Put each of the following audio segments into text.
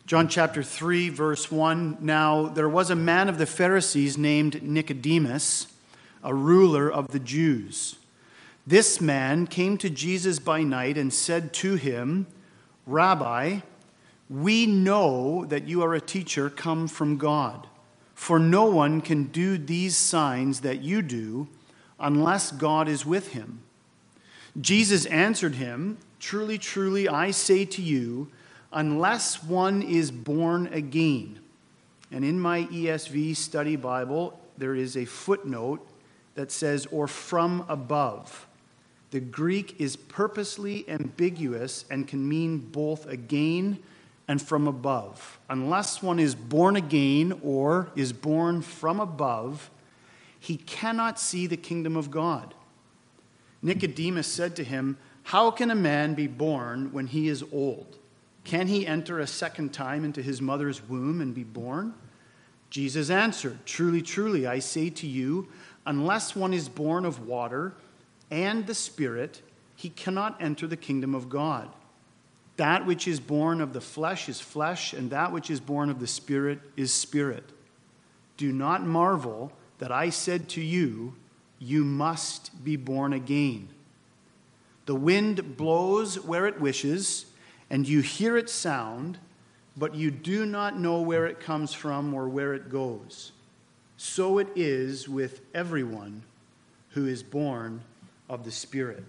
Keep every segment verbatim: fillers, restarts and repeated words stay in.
John chapter three, verse one. Now there was a man of the Pharisees named Nicodemus, a ruler of the Jews. This man came to Jesus by night and said to him, Rabbi, we know that you are a teacher come from God, for no one can do these signs that you do unless God is with him. Jesus answered him, Truly, truly, I say to you, unless one is born again. And in my E S V study Bible, there is a footnote that says, or from above. The Greek is purposely ambiguous and can mean both again and from above. Unless one is born again or is born from above, he cannot see the kingdom of God. Nicodemus said to him, How can a man be born when he is old? Can he enter a second time into his mother's womb and be born? Jesus answered, Truly, truly, I say to you, unless one is born of water and the Spirit, he cannot enter the kingdom of God. That which is born of the flesh is flesh, and that which is born of the Spirit is spirit. Do not marvel that I said to you, you must be born again. The wind blows where it wishes, and you hear its sound, but you do not know where it comes from or where it goes. So it is with everyone who is born of the Spirit.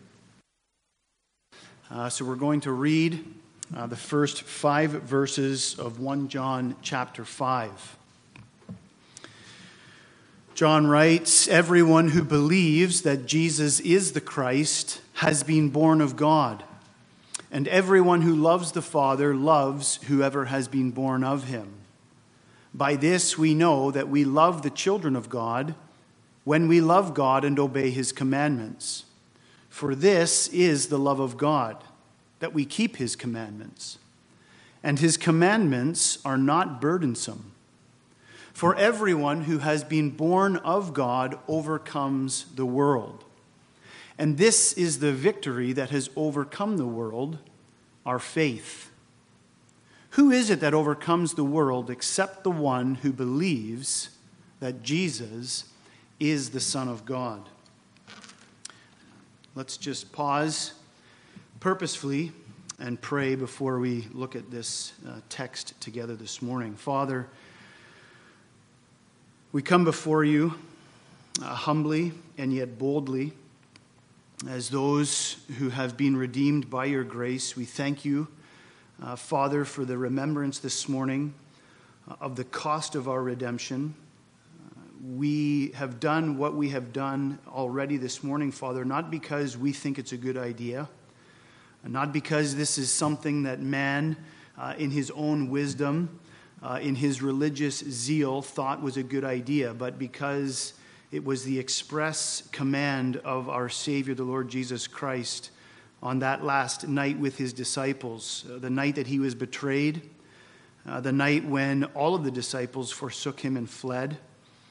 Uh, so we're going to read uh, the first five verses of First John chapter five. John writes, Everyone who believes that Jesus is the Christ has been born of God. And everyone who loves the Father loves whoever has been born of him. By this we know that we love the children of God, when we love God and obey his commandments. For this is the love of God, that we keep his commandments. And his commandments are not burdensome. For everyone who has been born of God overcomes the world. And this is the victory that has overcome the world, our faith. Who is it that overcomes the world except the one who believes that Jesus is the Son of God? Let's just pause purposefully and pray before we look at this uh, text together this morning. Father, we come before you uh, humbly and yet boldly. As those who have been redeemed by your grace, we thank you, uh, Father, for the remembrance this morning uh, of the cost of our redemption. Uh, we have done what we have done already this morning, Father, not because we think it's a good idea, not because this is something that man, uh, in his own wisdom, uh, in his religious zeal, thought was a good idea, but because it was the express command of our Savior, the Lord Jesus Christ, on that last night with his disciples, uh, the night that he was betrayed, uh, the night when all of the disciples forsook him and fled,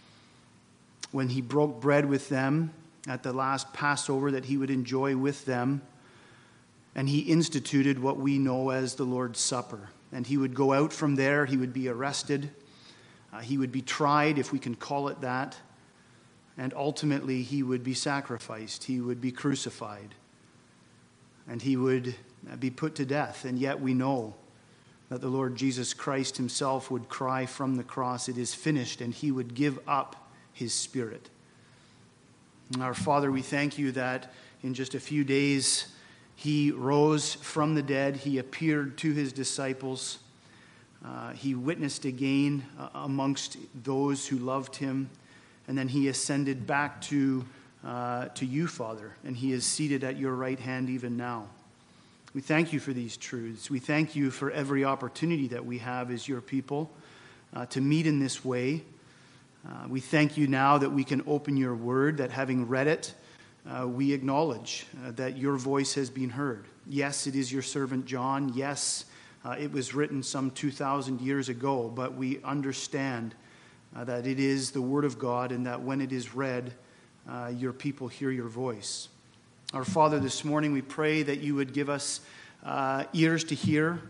when he broke bread with them at the last Passover that he would enjoy with them, and he instituted what we know as the Lord's Supper. And he would go out from there, he would be arrested, uh, he would be tried, if we can call it that, and ultimately, he would be sacrificed. He would be crucified. And he would be put to death. And yet we know that the Lord Jesus Christ himself would cry from the cross, it is finished, and he would give up his spirit. And our Father, we thank you that in just a few days, he rose from the dead. He appeared to his disciples. Uh, he witnessed again uh, amongst those who loved him. And then he ascended back to, uh, to you, Father, and he is seated at your right hand even now. We thank you for these truths. We thank you for every opportunity that we have as your people uh, to meet in this way. Uh, we thank you now that we can open your word, that having read it, uh, we acknowledge uh, that your voice has been heard. Yes, it is your servant John. Yes, uh, it was written some two thousand years ago, but we understand Uh, that it is the Word of God, and that when it is read, uh, your people hear your voice. Our Father, this morning we pray that you would give us uh, ears to hear,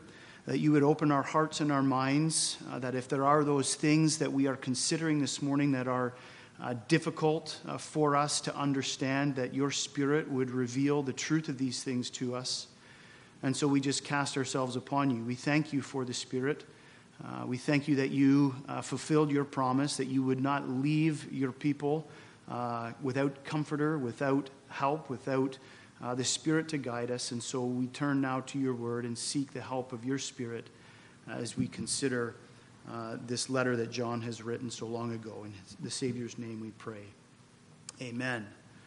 that you would open our hearts and our minds, uh, that if there are those things that we are considering this morning that are uh, difficult uh, for us to understand, that your Spirit would reveal the truth of these things to us. And so we just cast ourselves upon you. We thank you for the Spirit. Uh, we thank you that you uh, fulfilled your promise, that you would not leave your people uh, without comforter, without help, without Uh, the Spirit to guide us. And so we turn now to your word and seek the help of your Spirit as we consider uh, this letter that John has written so long ago. In the Savior's name we pray. Amen.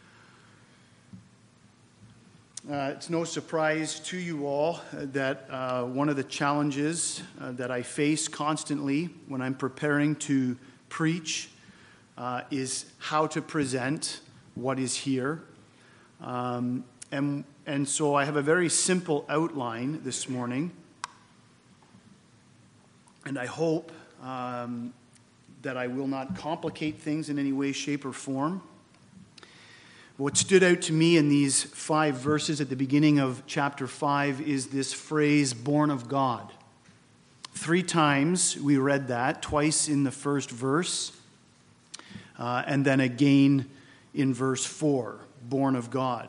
Uh, it's no surprise to you all that uh, one of the challenges uh, that I face constantly when I'm preparing to preach uh, is how to present what is here. Um, And, and so I have a very simple outline this morning, and I hope um, that I will not complicate things in any way, shape, or form. What stood out to me in these five verses at the beginning of chapter five is this phrase, born of God. Three times we read that, twice in the first verse, uh, and then again in verse four, born of God.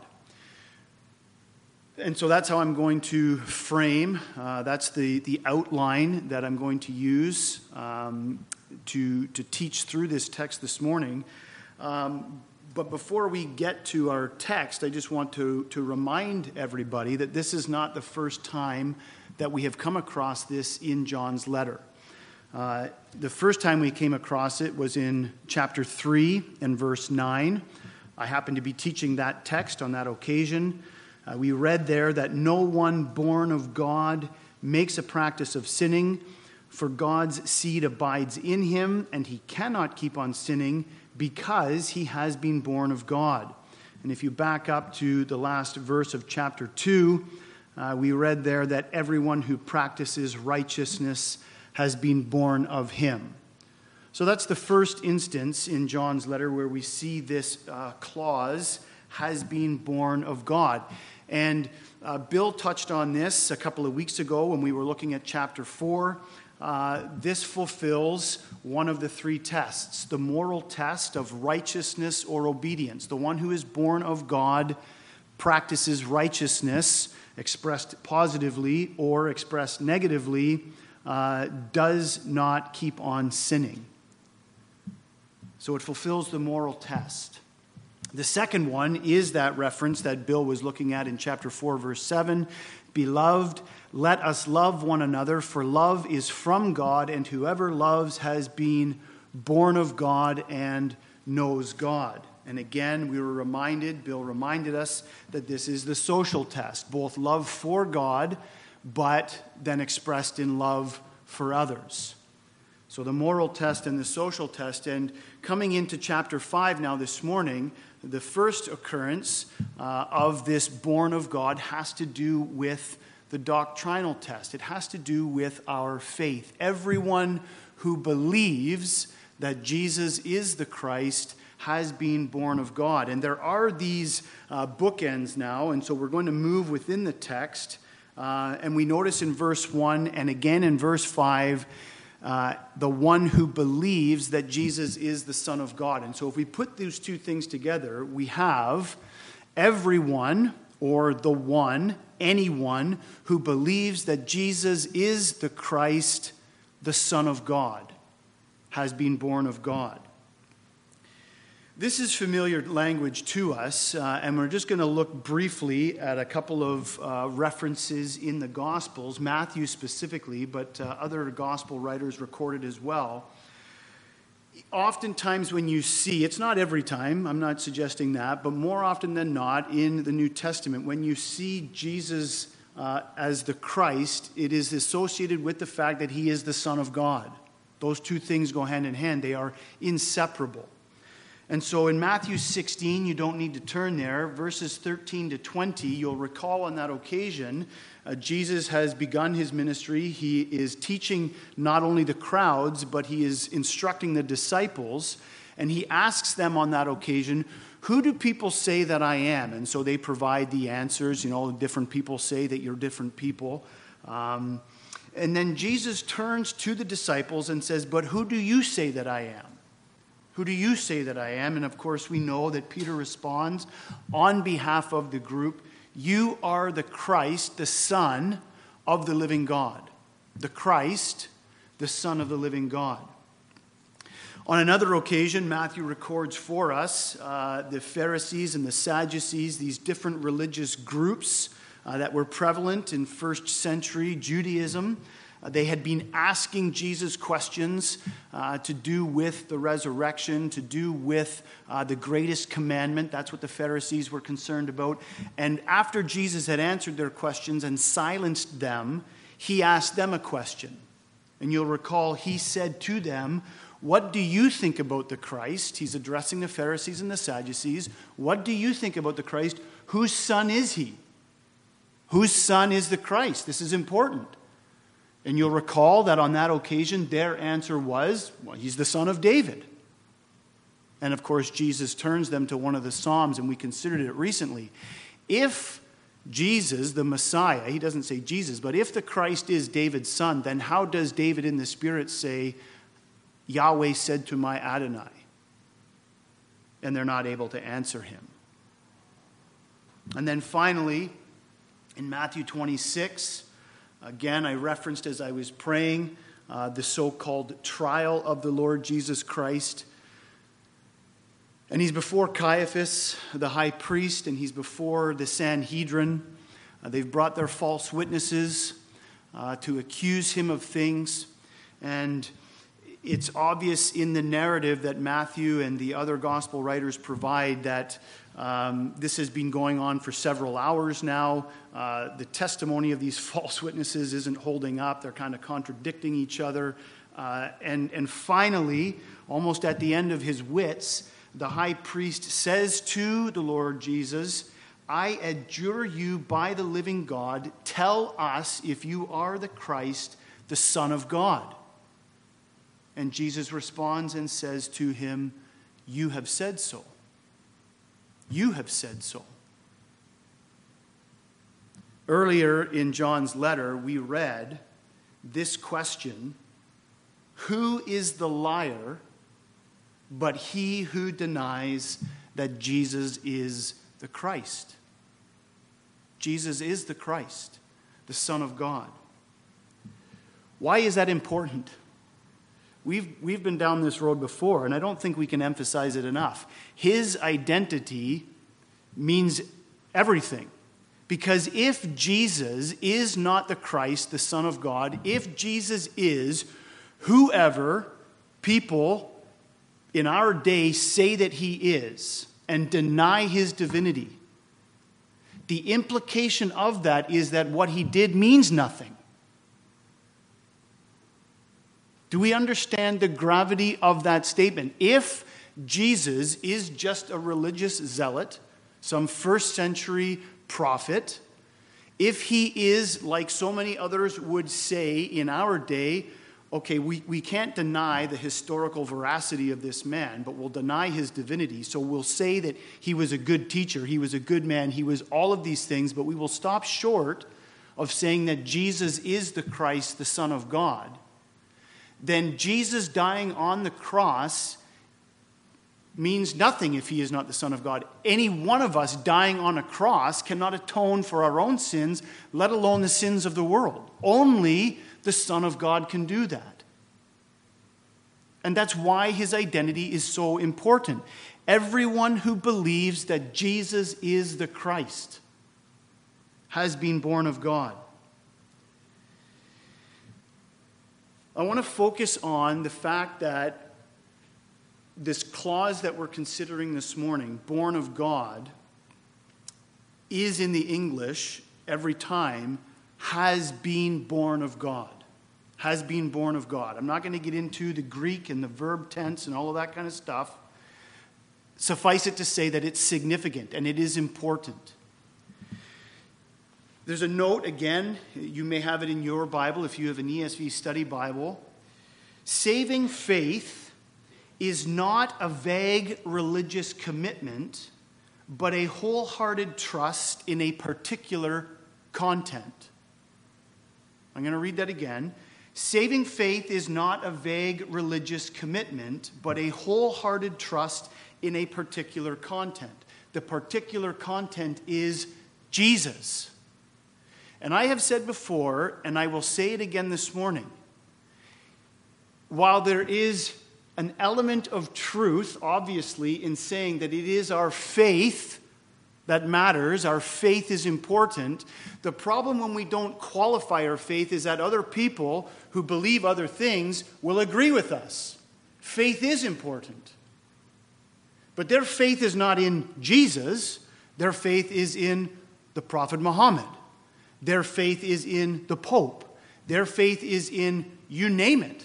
And so that's how I'm going to frame, uh, that's the, the outline that I'm going to use um, to, to teach through this text this morning. Um, but before we get to our text, I just want to, to remind everybody that this is not the first time that we have come across this in John's letter. Uh, the first time we came across it was in chapter three and verse nine. I happened to be teaching that text on that occasion. Uh, we read there that no one born of God makes a practice of sinning, for God's seed abides in him, and he cannot keep on sinning because he has been born of God. And if you back up to the last verse of chapter two, uh, we read there that everyone who practices righteousness has been born of him. So that's the first instance in John's letter where we see this uh, clause, has been born of God. And uh, Bill touched on this a couple of weeks ago when we were looking at chapter four. Uh, this fulfills one of the three tests, the moral test of righteousness or obedience. The one who is born of God practices righteousness, expressed positively or expressed negatively, uh, does not keep on sinning. So it fulfills the moral test. The second one is that reference that Bill was looking at in chapter four, verse seven. Beloved, let us love one another, for love is from God, and whoever loves has been born of God and knows God. And again, we were reminded, Bill reminded us, that this is the social test, both love for God, but then expressed in love for others. So the moral test and the social test. And coming into chapter five now this morning, the first occurrence uh, of this born of God has to do with the doctrinal test. It has to do with our faith. Everyone who believes that Jesus is the Christ has been born of God. And there are these uh, bookends now, and so we're going to move within the text. Uh, and we notice in verse one and again in verse five, Uh, the one who believes that Jesus is the Son of God. And so if we put those two things together, we have everyone, or the one, anyone, who believes that Jesus is the Christ, the Son of God, has been born of God. This is familiar language to us, uh, and we're just going to look briefly at a couple of uh, references in the Gospels, Matthew specifically, but uh, other Gospel writers recorded as well. Oftentimes when you see, it's not every time, I'm not suggesting that, but more often than not in the New Testament, when you see Jesus uh, as the Christ, it is associated with the fact that he is the Son of God. Those two things go hand in hand. They are inseparable. And so in Matthew sixteen, you don't need to turn there, verses thirteen to twenty, you'll recall on that occasion, uh, Jesus has begun his ministry. He is teaching not only the crowds, but he is instructing the disciples. And he asks them on that occasion, who do people say that I am? And so they provide the answers. You know, different people say that you're different people. Um, And then Jesus turns to the disciples and says, "But who do you say that I am? Who do you say that I am?" And of course, we know that Peter responds on behalf of the group, "You are the Christ, the Son of the living God." The Christ, the Son of the living God. On another occasion, Matthew records for us uh, the Pharisees and the Sadducees, these different religious groups uh, that were prevalent in first century Judaism. Uh, they had been asking Jesus questions uh, to do with the resurrection, to do with uh, the greatest commandment. That's what the Pharisees were concerned about. And after Jesus had answered their questions and silenced them, he asked them a question. And you'll recall he said to them, "What do you think about the Christ?" He's addressing the Pharisees and the Sadducees. "What do you think about the Christ? Whose son is he?" Whose son is the Christ? This is important. And you'll recall that on that occasion, their answer was, well, he's the son of David. And of course, Jesus turns them to one of the Psalms, and we considered it recently. If Jesus, the Messiah, he doesn't say Jesus, but if the Christ is David's son, then how does David in the Spirit say, "Yahweh said to my Adonai"? And they're not able to answer him. And then finally, in Matthew twenty-six, again, I referenced as I was praying uh, the so-called trial of the Lord Jesus Christ. And he's before Caiaphas, the high priest, and he's before the Sanhedrin. Uh, they've brought their false witnesses uh, to accuse him of things. And it's obvious in the narrative that Matthew and the other gospel writers provide that um, this has been going on for several hours now. Uh, the testimony of these false witnesses isn't holding up. They're kind of contradicting each other. Uh, and, and finally, almost at the end of his wits, the high priest says to the Lord Jesus, "I adjure you by the living God, tell us if you are the Christ, the Son of God." And Jesus responds and says to him, "You have said so. You have said so." Earlier in John's letter, we read this question, "Who is the liar but he who denies that Jesus is the Christ?" Jesus is the Christ, the Son of God. Why is that important? We've, we've been down this road before, and I don't think we can emphasize it enough. His identity means everything. Because if Jesus is not the Christ, the Son of God, if Jesus is whoever people in our day say that he is and deny his divinity, the implication of that is that what he did means nothing. Do we understand the gravity of that statement? If Jesus is just a religious zealot, some first century prophet, if he is, like so many others would say in our day, okay, we, we can't deny the historical veracity of this man, but we'll deny his divinity. So we'll say that he was a good teacher, he was a good man, he was all of these things, but we will stop short of saying that Jesus is the Christ, the Son of God. Then Jesus dying on the cross means nothing if he is not the Son of God. Any one of us dying on a cross cannot atone for our own sins, let alone the sins of the world. Only the Son of God can do that. And that's why his identity is so important. Everyone who believes that Jesus is the Christ has been born of God. I want to focus on the fact that this clause that we're considering this morning, born of God, is in the English every time, has been born of God. Has been born of God. I'm not going to get into the Greek and the verb tense and all of that kind of stuff. Suffice it to say that it's significant and it is important. There's a note, again, you may have it in your Bible if you have an E S V study Bible. Saving faith is not a vague religious commitment, but a wholehearted trust in a particular content. I'm going to read that again. Saving faith is not a vague religious commitment, but a wholehearted trust in a particular content. The particular content is Jesus. And I have said before, and I will say it again this morning, while there is an element of truth, obviously, in saying that it is our faith that matters, our faith is important, the problem when we don't qualify our faith is that other people who believe other things will agree with us. Faith is important. But their faith is not in Jesus. Their faith is in the Prophet Muhammad. Their faith is in the Pope. Their faith is in you name it.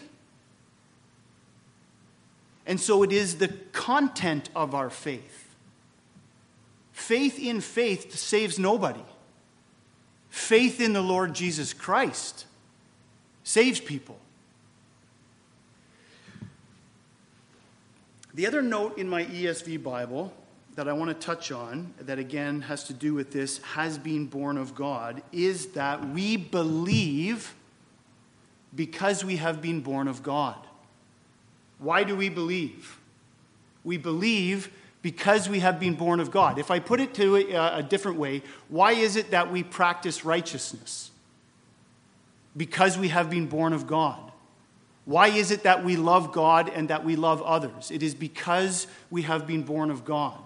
And so it is the content of our faith. Faith in faith saves nobody. Faith in the Lord Jesus Christ saves people. The other note in my E S V Bible that I want to touch on, that again has to do with this, has been born of God, is that we believe because we have been born of God. Why do we believe? We believe because we have been born of God. If I put it to a, a different way, why is it that we practice righteousness? Because we have been born of God. Why is it that we love God and that we love others? It is because we have been born of God.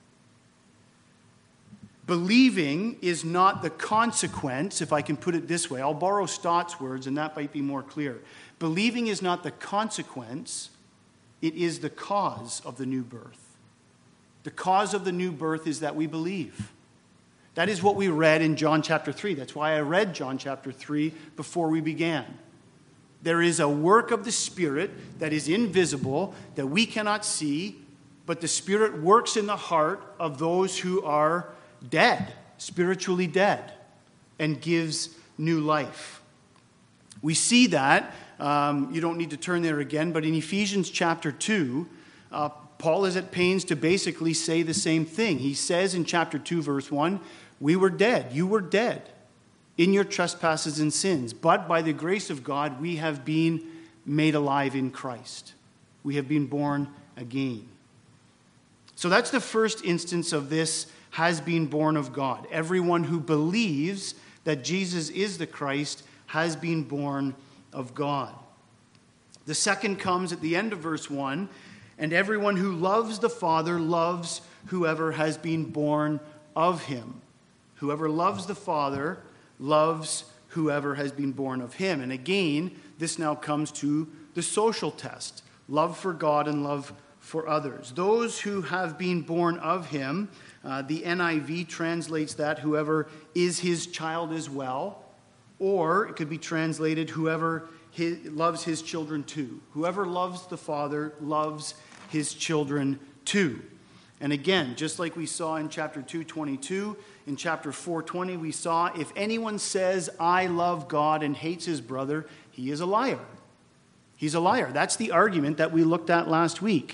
Believing is not the consequence, if I can put it this way. I'll borrow Stott's words, and that might be more clear. Believing is not the consequence, it is the cause of the new birth. The cause of the new birth is that we believe. That is what we read in John chapter three. That's why I read John chapter three before we began. There is a work of the Spirit that is invisible, that we cannot see, but the Spirit works in the heart of those who are dead, spiritually dead, and gives new life. We see that, um, you don't need to turn there again, but in Ephesians chapter two, uh, Paul is at pains to basically say the same thing. He says in chapter two, verse one, we were dead, you were dead in your trespasses and sins, but by the grace of God, we have been made alive in Christ. We have been born again. So that's the first instance of this has been born of God. Everyone who believes that Jesus is the Christ has been born of God. The second comes at the end of verse one, and everyone who loves the Father loves whoever has been born of him. Whoever loves the Father loves whoever has been born of him. And again, this now comes to the social test. Love for God and love for others. Those who have been born of him, uh, the N I V translates that whoever is his child as well. Or it could be translated whoever his, loves his children too. Whoever loves the Father loves his children too. And again, just like we saw in chapter two twenty-two, in chapter four twenty, we saw if anyone says, I love God and hates his brother, he is a liar. He's a liar. That's the argument that we looked at last week.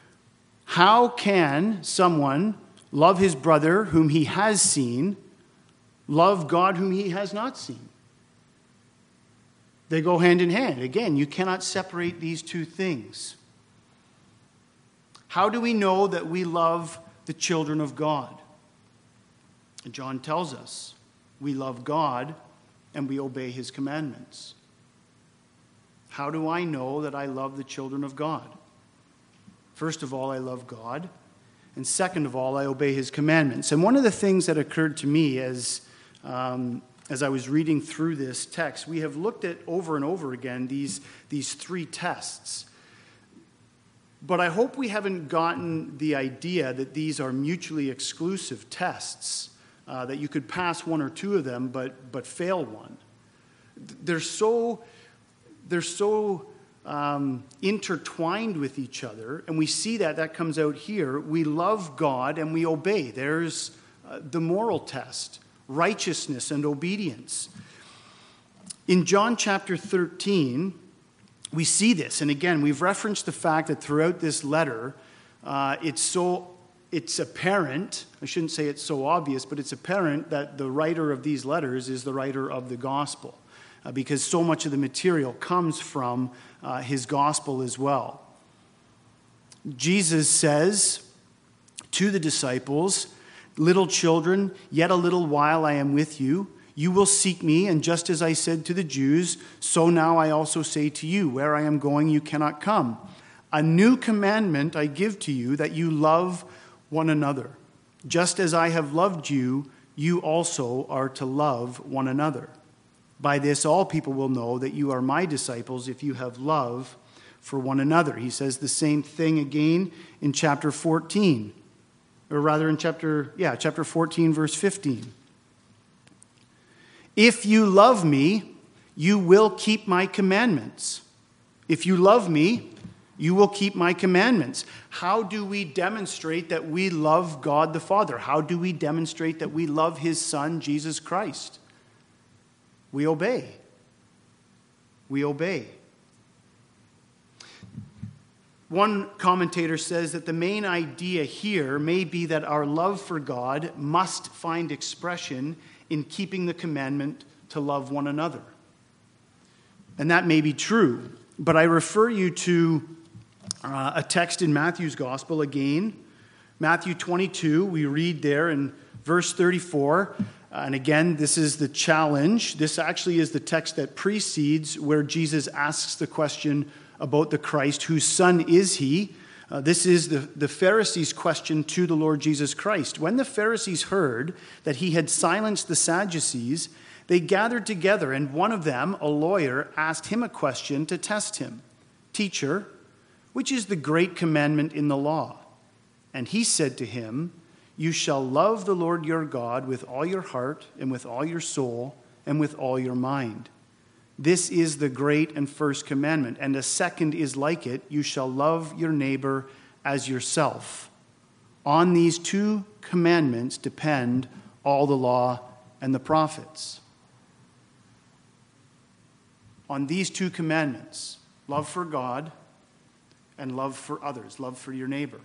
How can someone love his brother whom he has seen, love God whom he has not seen? They go hand in hand. Again, you cannot separate these two things. How do we know that we love the children of God? John tells us we love God and we obey his commandments. How do I know that I love the children of God? First of all, I love God. And second of all, I obey his commandments. And one of the things that occurred to me as, um, as I was reading through this text, we have looked at over and over again these, these three tests. But I hope we haven't gotten the idea that these are mutually exclusive tests, uh, that you could pass one or two of them but, but fail one. They're so, they're so um, intertwined with each other, and we see that, that comes out here. We love God and we obey. There's uh, the moral test, righteousness and obedience. In John chapter thirteen, we see this, and again, we've referenced the fact that throughout this letter, uh, it's so it's apparent, I shouldn't say it's so obvious, but it's apparent that the writer of these letters is the writer of the gospel. uh, because so much of the material comes from uh, his gospel as well. Jesus says to the disciples, "Little children, yet a little while I am with you. You will seek me, and just as I said to the Jews, so now I also say to you, where I am going you cannot come. A new commandment I give to you, that you love one another. Just as I have loved you, you also are to love one another. By this all people will know that you are my disciples, if you have love for one another." He says the same thing again in chapter fourteen, or rather in chapter, yeah, chapter fourteen, verse fifteen. "If you love me, you will keep my commandments." If you love me, you will keep my commandments. How do we demonstrate that we love God the Father? How do we demonstrate that we love his Son, Jesus Christ? We obey. We obey. One commentator says that the main idea here may be that our love for God must find expression in keeping the commandment to love one another. And that may be true, but I refer you to uh, a text in Matthew's Gospel again. Matthew twenty-two, we read there in verse thirty-four, and again, this is the challenge. This actually is the text that precedes where Jesus asks the question about the Christ, whose son is he? Uh, this is the, the Pharisees' question to the Lord Jesus Christ. When the Pharisees heard that he had silenced the Sadducees, they gathered together, and one of them, a lawyer, asked him a question to test him. "Teacher, which is the great commandment in the law?" And he said to him, "You shall love the Lord your God with all your heart and with all your soul and with all your mind. This is the great and first commandment, and a second is like it. You shall love your neighbor as yourself. On these two commandments depend all the law and the prophets." On these two commandments, love for God and love for others, love for your neighbor.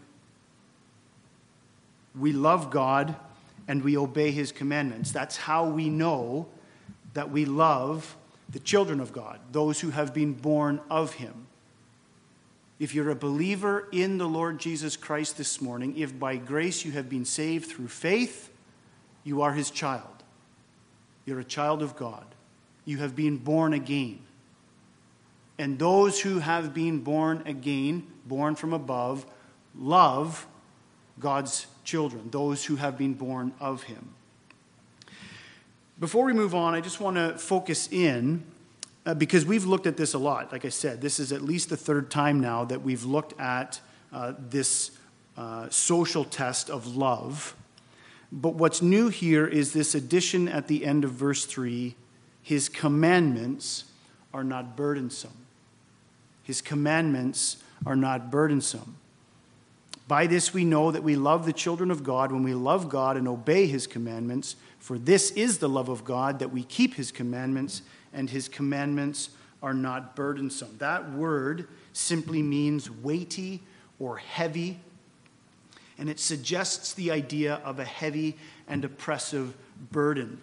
We love God and we obey his commandments. That's how we know that we love the children of God, those who have been born of him. If you're a believer in the Lord Jesus Christ this morning, if by grace you have been saved through faith, you are his child. You're a child of God. You have been born again. And those who have been born again, born from above, love God's children, those who have been born of him. Before we move on, I just want to focus in, uh, because we've looked at this a lot. Like I said, this is at least the third time now that we've looked at uh, this uh, social test of love. But what's new here is this addition at the end of verse three: his commandments are not burdensome. His commandments are not burdensome. By this we know that we love the children of God when we love God and obey his commandments. For this is the love of God, that we keep his commandments, and his commandments are not burdensome. That word simply means weighty or heavy, and it suggests the idea of a heavy and oppressive burden.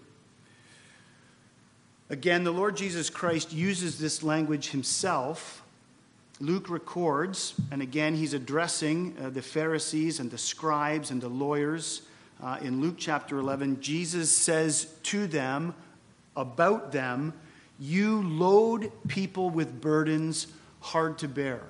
Again, the Lord Jesus Christ uses this language himself. Luke records, and again he's addressing uh, the Pharisees and the scribes and the lawyers. Uh, in Luke chapter eleven, Jesus says to them, about them, "You load people with burdens hard to bear."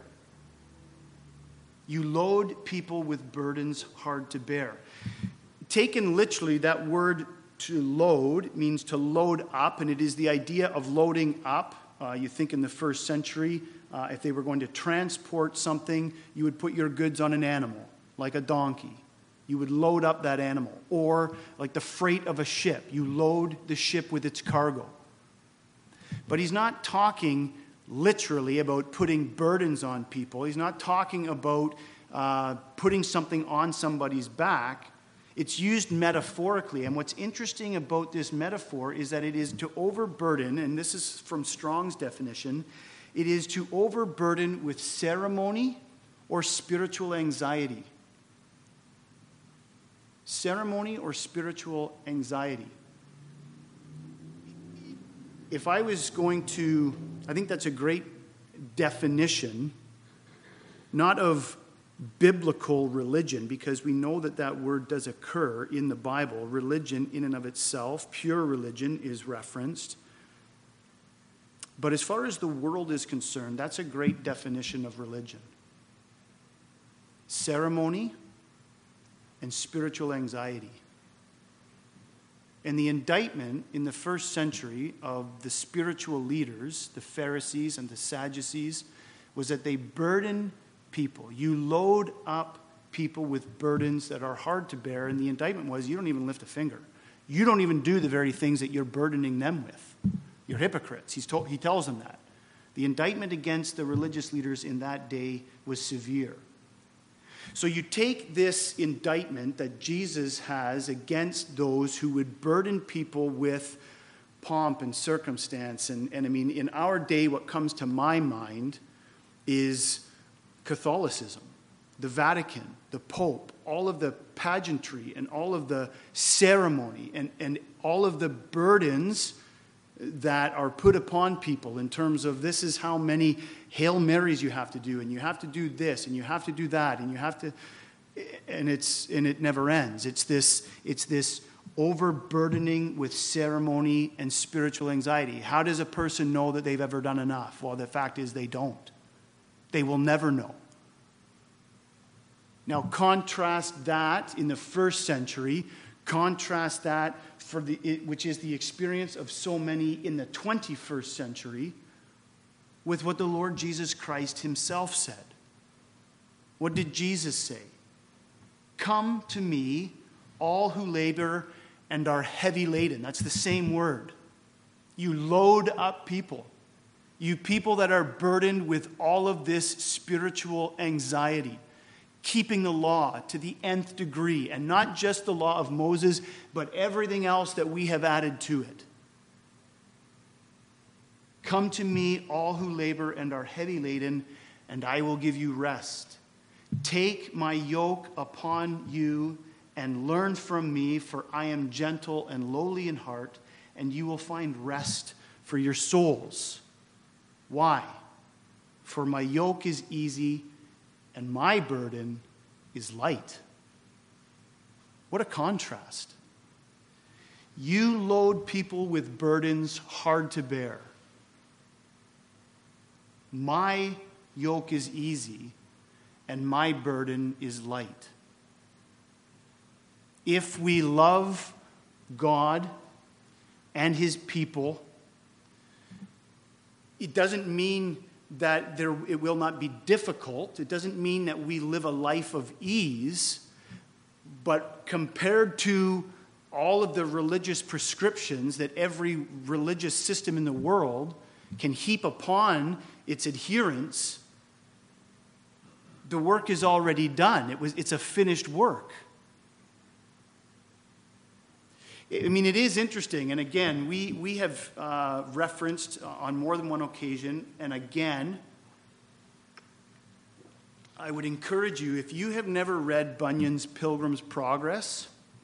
You load people with burdens hard to bear. Taken literally, that word to load means to load up, and it is the idea of loading up. Uh, you think in the first century, uh, if they were going to transport something, you would put your goods on an animal, like a donkey. You would load up that animal. Or like the freight of a ship, you load the ship with its cargo. But he's not talking literally about putting burdens on people. He's not talking about uh, putting something on somebody's back. It's used metaphorically. And what's interesting about this metaphor is that it is to overburden, and this is from Strong's definition, it is to overburden with ceremony or spiritual anxiety. Ceremony or spiritual anxiety. if I was going to, I think that's a great definition, not of biblical religion, because we know that that word does occur in the Bible. Religion in and of itself, pure religion, is referenced. But as far as the world is concerned, that's a great definition of religion. Ceremony and spiritual anxiety. And the indictment in the first century of the spiritual leaders, the Pharisees and the Sadducees, was that they burden people. You load up people with burdens that are hard to bear, and the indictment was you don't even lift a finger. You don't even do the very things that you're burdening them with. You're hypocrites. He's told, he tells them that. The indictment against the religious leaders in that day was severe. So you take this indictment that Jesus has against those who would burden people with pomp and circumstance. And, and I mean, in our day, what comes to my mind is Catholicism, the Vatican, the Pope, all of the pageantry and all of the ceremony and, and all of the burdens that are put upon people in terms of this is how many Hail Marys you have to do, and you have to do this, and you have to do that, and you have to, and it's and it never ends. It's this, it's this overburdening with ceremony and spiritual anxiety. How does a person know that they've ever done enough? Well, the fact is they don't. They will never know. Now contrast that in the first century, contrast that for the which is the experience of so many in the twenty-first century with what the Lord Jesus Christ himself said. What did Jesus say? Come to me, all who labor and are heavy laden. That's the same word. You load up people. You people that are burdened with all of this spiritual anxiety, keeping the law to the nth degree, and not just the law of Moses, but everything else that we have added to it. Come to me, all who labor and are heavy laden, and I will give you rest. Take my yoke upon you and learn from me, for I am gentle and lowly in heart, and you will find rest for your souls. Why? For my yoke is easy and my burden is light. What a contrast. You load people with burdens hard to bear. My yoke is easy and my burden is light. If we love God and his people, it doesn't mean that there, it will not be difficult. It doesn't mean that we live a life of ease. But compared to all of the religious prescriptions that every religious system in the world can heap upon its adherents, the work is already done. It was, it's a finished work. I mean, it is interesting, and again, we, we have uh, referenced on more than one occasion, and again, I would encourage you, if you have never read Bunyan's Pilgrim's Progress,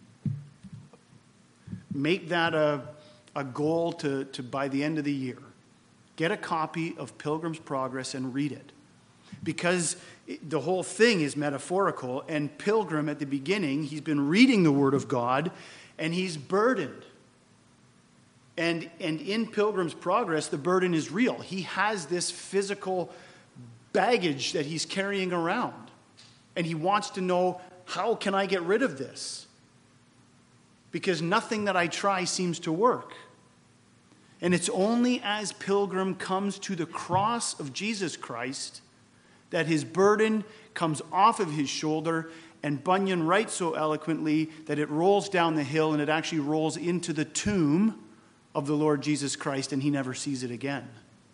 make that a, a goal to, to, by the end of the year, get a copy of Pilgrim's Progress and read it. Because it, the whole thing is metaphorical, and Pilgrim at the beginning, he's been reading the Word of God, and he's burdened. And, and in Pilgrim's Progress, the burden is real. He has this physical baggage that he's carrying around. And he wants to know, how can I get rid of this? Because nothing that I try seems to work. And it's only as Pilgrim comes to the cross of Jesus Christ that his burden comes off of his shoulder. And Bunyan writes so eloquently that it rolls down the hill and it actually rolls into the tomb of the Lord Jesus Christ, and he never sees it again.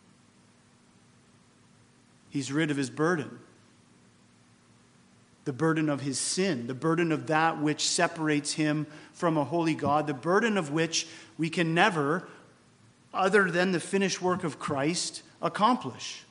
He's rid of his burden. The burden of his sin, the burden of that which separates him from a holy God, the burden of which we can never, other than the finished work of Christ, accomplish.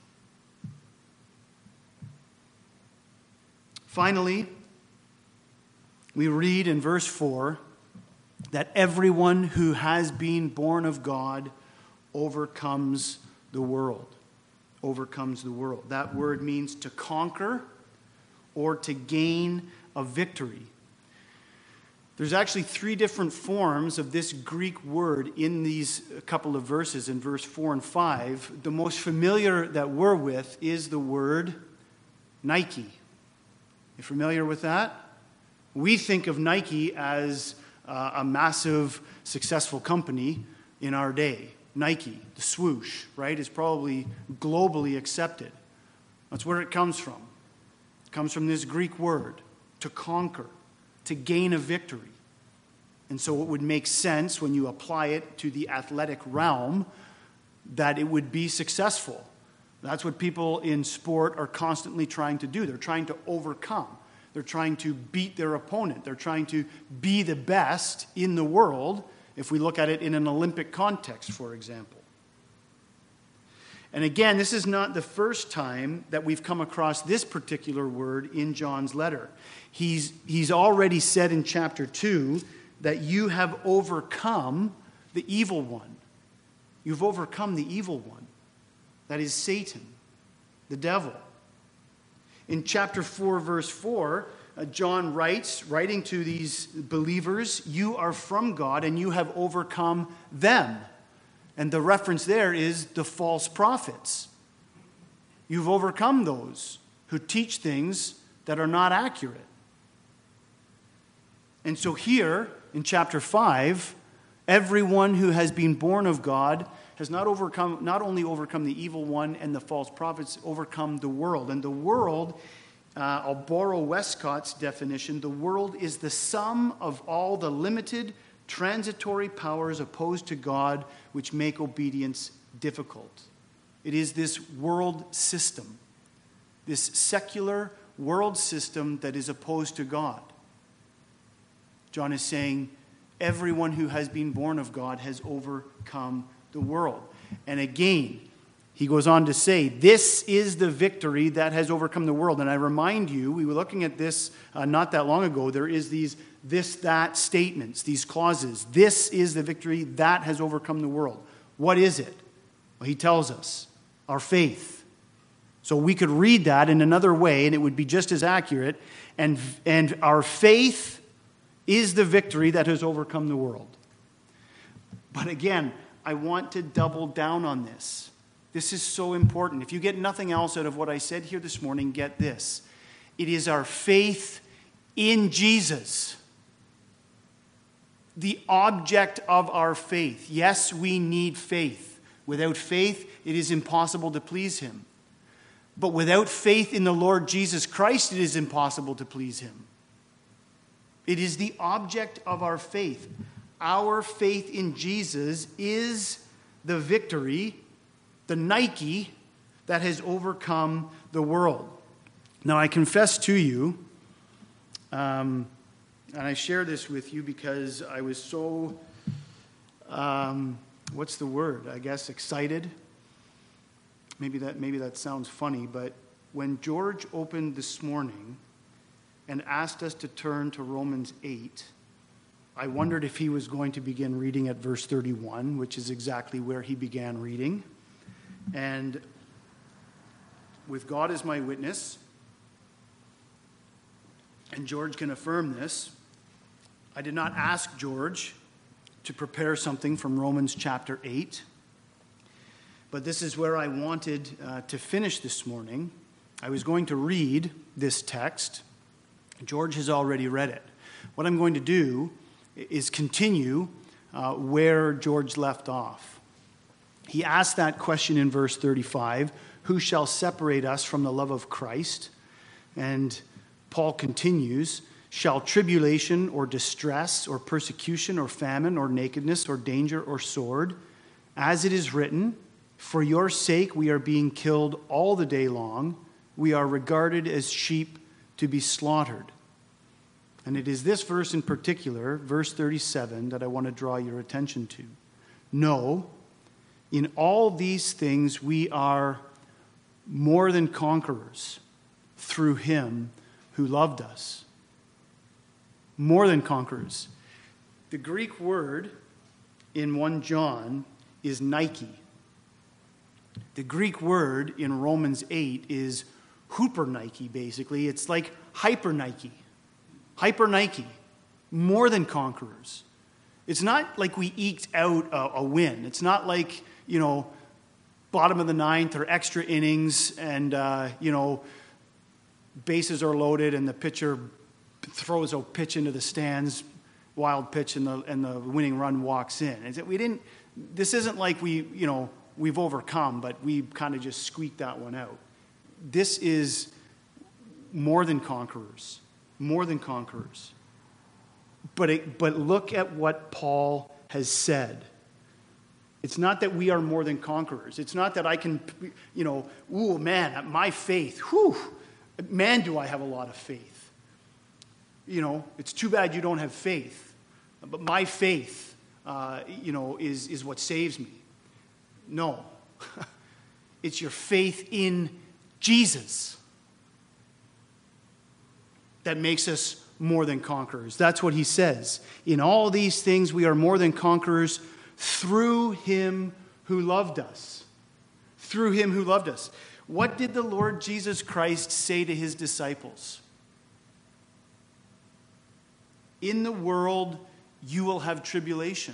Finally, we read in verse four that everyone who has been born of God overcomes the world. Overcomes the world. That word means to conquer or to gain a victory. There's actually three different forms of this Greek word in these couple of verses, in verse four and five. The most familiar that we're with is the word Nike. You familiar with that? We think of Nike as uh, a massive, successful company in our day. Nike, the swoosh, right, is probably globally accepted. That's where it comes from. It comes from this Greek word, to conquer, to gain a victory. And so it would make sense when you apply it to the athletic realm that it would be successful. That's what people in sport are constantly trying to do. They're trying to overcome. They're trying to beat their opponent. They're trying to be the best in the world, if we look at it in an Olympic context, for example. And again, this is not the first time that we've come across this particular word in John's letter. He's, he's already said in chapter two that you have overcome the evil one. You've overcome the evil one. That is Satan, the devil. In chapter four, verse four, uh, John writes, writing to these believers, you are from God and you have overcome them. And the reference there is the false prophets. You've overcome those who teach things that are not accurate. And so here, in chapter five, everyone who has been born of God has not overcome, not only overcome the evil one and the false prophets, overcome the world. And the world, uh, I'll borrow Westcott's definition, the world is the sum of all the limited, transitory powers opposed to God which make obedience difficult. It is this world system, this secular world system that is opposed to God. John is saying, everyone who has been born of God has overcome the world. And again, he goes on to say, this is the victory that has overcome the world. And I remind you, we were looking at this uh, not that long ago. There is these this, that statements, these clauses. This is the victory that has overcome the world. What is it? Well, he tells us, our faith. So we could read that in another way, and it would be just as accurate. And, and our faith is the victory that has overcome the world. But again, I want to double down on this. This is so important. If you get nothing else out of what I said here this morning, get this. It is our faith in Jesus, the object of our faith. Yes, we need faith. Without faith, it is impossible to please him. But without faith in the Lord Jesus Christ, it is impossible to please him. It is the object of our faith. Our faith in Jesus is the victory, the Nike that has overcome the world. Now, I confess to you, um, and I share this with you because I was so, um, what's the word? I guess excited. Maybe that maybe that sounds funny, but when George opened this morning and asked us to turn to Romans eight, I wondered if he was going to begin reading at verse thirty-one, which is exactly where he began reading. And with God as my witness, and George can affirm this, I did not ask George to prepare something from Romans chapter eight, but this is where I wanted uh, to finish this morning. I was going to read this text. George has already read it. What I'm going to do is continue uh, where George left off. He asked that question in verse thirty-five, who shall separate us from the love of Christ? And Paul continues, shall tribulation or distress or persecution or famine or nakedness or danger or sword? As it is written, for your sake we are being killed all the day long. We are regarded as sheep to be slaughtered. And it is this verse in particular, verse thirty-seven, that I want to draw your attention to. No, in all these things we are more than conquerors through him who loved us. More than conquerors. The Greek word in First John is Nike. The Greek word in Romans eight is Hooper Nike, basically. It's like hyper Nike. Hyper Nike. More than conquerors. It's not like we eked out a, a win. It's not like, you know, bottom of the ninth or extra innings and, uh, you know, bases are loaded and the pitcher throws a pitch into the stands, wild pitch, and the, and the winning run walks in. Is it, we didn't, this isn't like we, you know, we've overcome, but we kind of just squeaked that one out. This is more than conquerors. More than conquerors. But it, but look at what Paul has said. It's not that we are more than conquerors. It's not that I can, you know, ooh, man, my faith, whew, man, do I have a lot of faith. You know, it's too bad you don't have faith. But my faith, uh, you know, is, is what saves me. No. It's your faith in Jesus that makes us more than conquerors. That's what he says. In all these things we are more than conquerors through him who loved us. Through him who loved us. What did the Lord Jesus Christ say to his disciples? In the world you will have tribulation.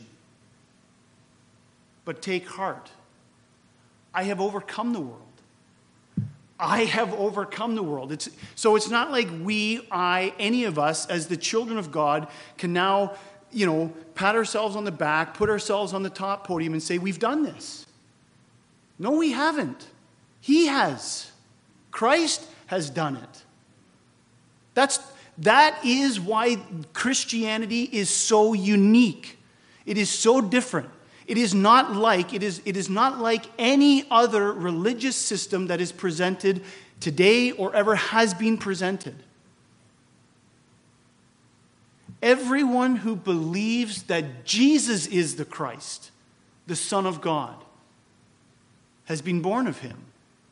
But take heart. I have overcome the world. I have overcome the world. It's, so it's not like we, I, any of us, as the children of God, can now, you know, pat ourselves on the back, put ourselves on the top podium and say, we've done this. No, we haven't. He has. Christ has done it. That's, that is why Christianity is so unique. It is so different. It is not like it is, it is not like any other religious system that is presented today or ever has been presented. Everyone who believes that Jesus is the Christ, the Son of God, has been born of him.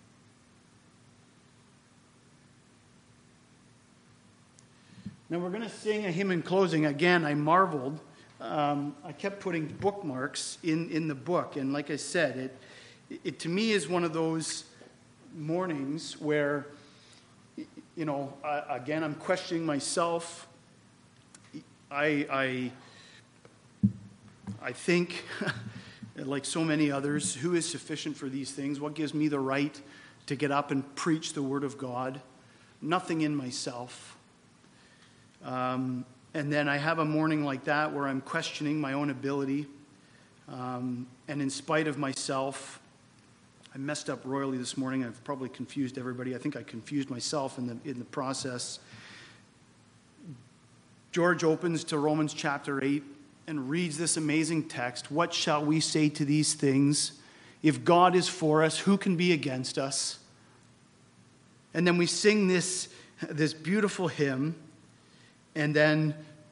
Now we're going to sing a hymn in closing. Again, I marveled. Um, I kept putting bookmarks in, in the book. And like I said, it, it to me is one of those mornings where, you know, I, again, I'm questioning myself. I, I, I think, like so many others, who is sufficient for these things? What gives me the right to get up and preach the Word of God? Nothing in myself. Um, and then I have a morning like that where I'm questioning my own ability. Um, and in spite of myself, I messed up royally this morning. I've probably confused everybody. I think I confused myself in the in the process. George opens to Romans chapter eight and reads this amazing text. What shall we say to these things? If God is for us, who can be against us? And then we sing this, this beautiful hymn. And then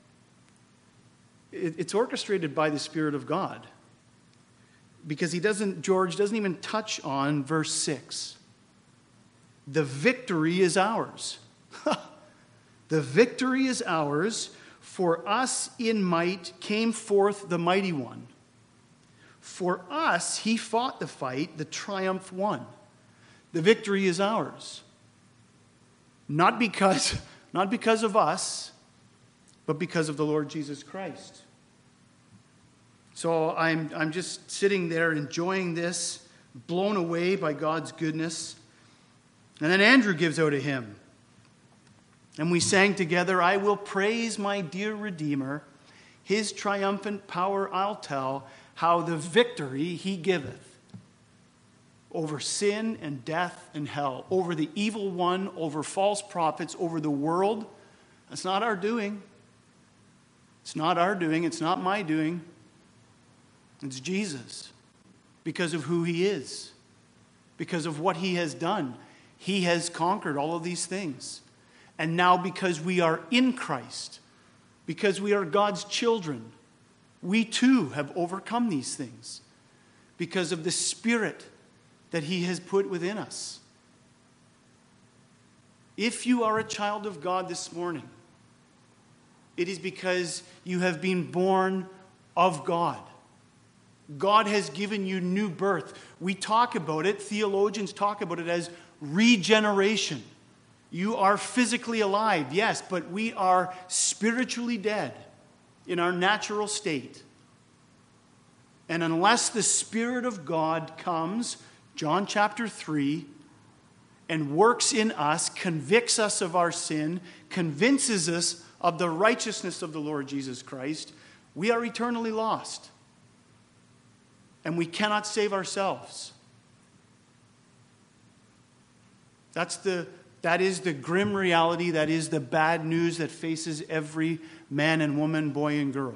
it, it's orchestrated by the Spirit of God. Because he doesn't, George doesn't even touch on verse six. The victory is ours. The victory is ours. For us in might came forth the mighty one. For us he fought the fight, the triumph won. The victory is ours. Not because, not because of us, but because of the Lord Jesus Christ. So I'm, I'm just sitting there enjoying this, blown away by God's goodness. And then Andrew gives out a hymn. And we sang together, I will praise my dear Redeemer. His triumphant power I'll tell, how the victory he giveth over sin and death and hell, over the evil one, over false prophets, over the world. That's not our doing. It's not our doing. It's not my doing. It's Jesus. Because of who he is. Because of what he has done. He has conquered all of these things. And now because we are in Christ, because we are God's children, we too have overcome these things. Because of the Spirit that he has put within us. If you are a child of God this morning, it is because you have been born of God. God has given you new birth. We talk about it, theologians talk about it as regeneration. You are physically alive, yes, but we are spiritually dead in our natural state. And unless the Spirit of God comes, John chapter three, and works in us, convicts us of our sin, convinces us of the righteousness of the Lord Jesus Christ, we are eternally lost. And we cannot save ourselves. That's the, that is the grim reality. That is the bad news that faces every man and woman, boy and girl.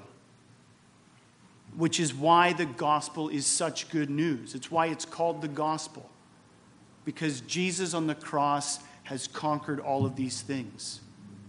Which is why the gospel is such good news. It's why it's called the gospel. Because Jesus on the cross has conquered all of these things.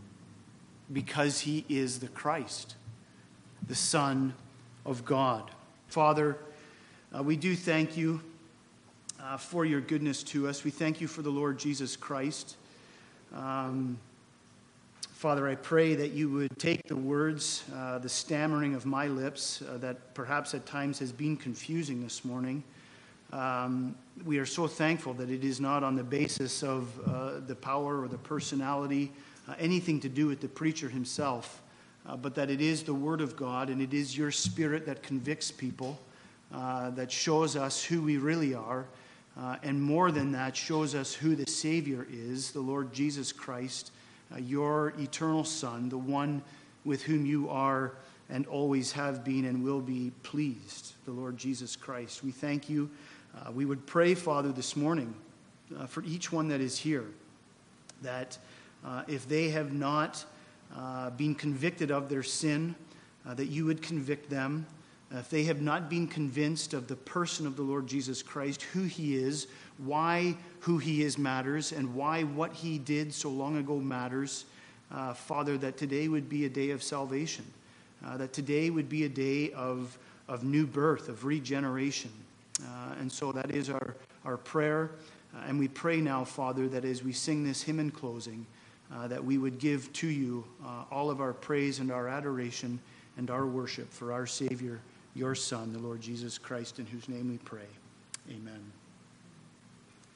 Because he is the Christ, the Son of God. Father, Uh, we do thank you uh, for your goodness to us. We thank you for the Lord Jesus Christ. Um, Father, I pray that you would take the words, uh, the stammering of my lips, uh, that perhaps at times has been confusing this morning. Um, we are so thankful that it is not on the basis of uh, the power or the personality, uh, anything to do with the preacher himself, uh, but that it is the Word of God and it is your Spirit that convicts people. Uh, that shows us who we really are, uh, and more than that, shows us who the Savior is, the Lord Jesus Christ, uh, your eternal Son, the one with whom you are and always have been and will be pleased, the Lord Jesus Christ. We thank you. Uh, we would pray, Father, this morning uh, for each one that is here, that uh, if they have not uh, been convicted of their sin, uh, that you would convict them. If they have not been convinced of the person of the Lord Jesus Christ, who he is, why who he is matters, and why what he did so long ago matters, uh, Father, that today would be a day of salvation, uh, that today would be a day of, of new birth, of regeneration. Uh, and so that is our, our prayer. Uh, and we pray now, Father, that as we sing this hymn in closing, uh, that we would give to you uh, all of our praise and our adoration and our worship for our Savior, your Son, the Lord Jesus Christ, in whose name we pray. Amen.